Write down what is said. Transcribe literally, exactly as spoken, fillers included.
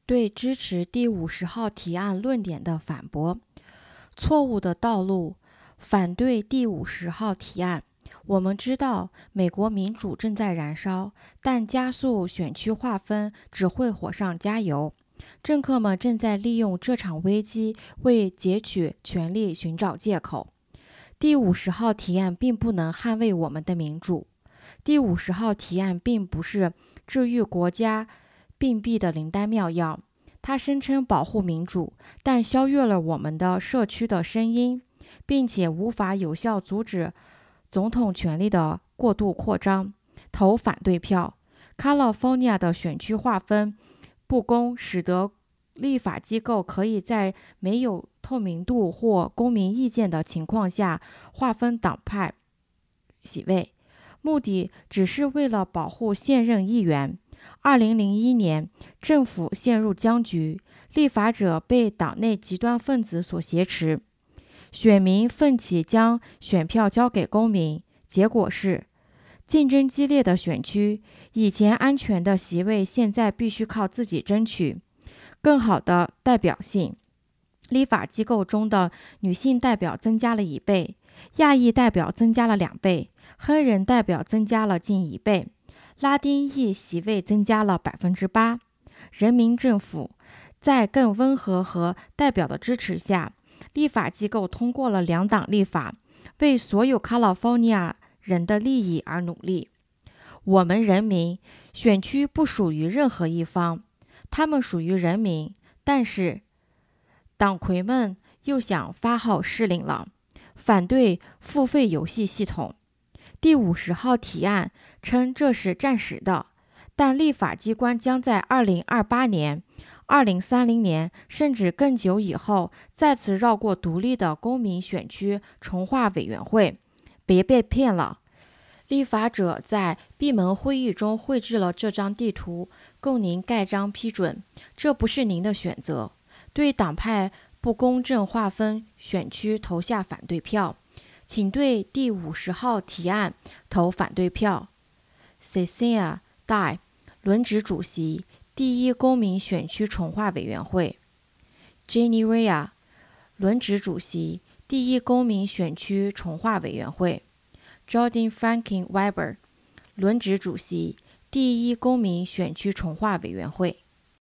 对支持第五十号提案论点的反驳。错误的道路，反对第五十号提案。我们知道美国民主正在燃烧，但加速选区划分只会火上加油。政客们正在利用这场危机为截取权力寻找借口。第五十号提案并不能捍卫我们的民主。第五十号提案并不是治愈国家病弊的灵丹妙药，它声称保护民主，但削弱了我们的社区的声音，并且无法有效阻止总统权力的过度扩张。投反对票。California 的选区划分不公，使得立法机构可以在没有透明度或公民意见的情况下划分党派席位，目的只是为了保护现任议员。二零零一年，政府陷入僵局，立法者被党内极端分子所挟持，选民奋起将选票交给公民，结果是竞争激烈的选区，以前安全的席位现在必须靠自己争取。更好的代表性，立法机构中的女性代表增加了一倍，亚裔代表增加了两倍，黑人代表增加了近一倍，拉丁裔席位增加了百分之八。人民政府在更温和和代表的支持下，立法机构通过了两党立法，为所有 California 人的利益而努力。我们人民选区不属于任何一方，他们属于人民，但是党魁们又想发号施令了，反对付费游戏系统。第五十号提案称这是暂时的，但立法机关将在二零二八年、二零三零年甚至更久以后再次绕过独立的公民选区重划委员会。别被骗了，立法者在闭门会议中绘制了这张地图，供您盖章批准，这不是您的选择。对党派不公正划分选区投下反对票，请对第五十号提案投反对票。Cecilia Dye， 轮值主席，第一公民选区重划委员会。Jenny Rea， 轮值主席，第一公民选区重划委员会。Jordan Franklin Weber， 轮值主席，第一公民选区重划委员会。